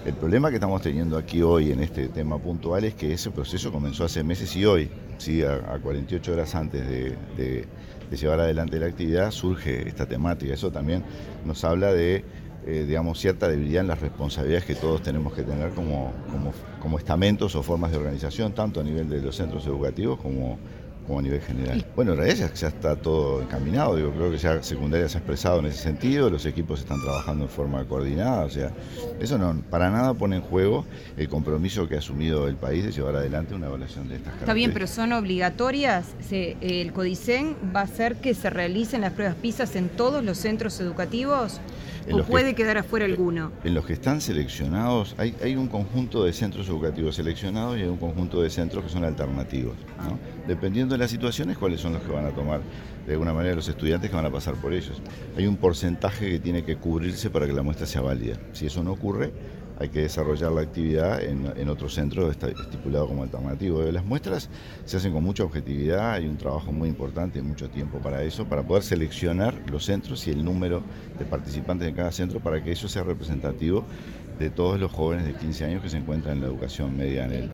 El problema que estamos teniendo aquí hoy en este tema puntual es que ese proceso comenzó hace meses y hoy, ¿sí? A 48 horas antes de llevar adelante la actividad, surge esta temática. Eso también nos habla de, digamos, cierta debilidad en las responsabilidades que todos tenemos que tener como estamentos o formas de organización, tanto a nivel de los centros educativos como a nivel general. Bueno, en realidad ya está todo encaminado, digo, creo que ya secundaria se ha expresado en ese sentido, los equipos están trabajando en forma coordinada, o sea, eso no para nada pone en juego el compromiso que ha asumido el país de llevar adelante una evaluación de estas Está bien, pero características. son obligatorias. El CODICEN va a hacer que se realicen las pruebas PISA en todos los centros educativos En o los puede que, quedar afuera alguno. en los que están seleccionados, hay un conjunto de centros educativos seleccionados y hay un conjunto de centros que son alternativos, ¿no? Dependiendo de las situaciones, cuáles son los que van a tomar de alguna manera los estudiantes que van a pasar por ellos. Hay un porcentaje que tiene que cubrirse para que la muestra sea válida. Si eso no ocurre, hay que desarrollar la actividad en otro centro estipulado como alternativo. Las muestras se hacen con mucha objetividad, hay un trabajo muy importante y mucho tiempo para eso, para poder seleccionar los centros y el número de participantes en cada centro para que eso sea representativo de todos los jóvenes de 15 años que se encuentran en la educación media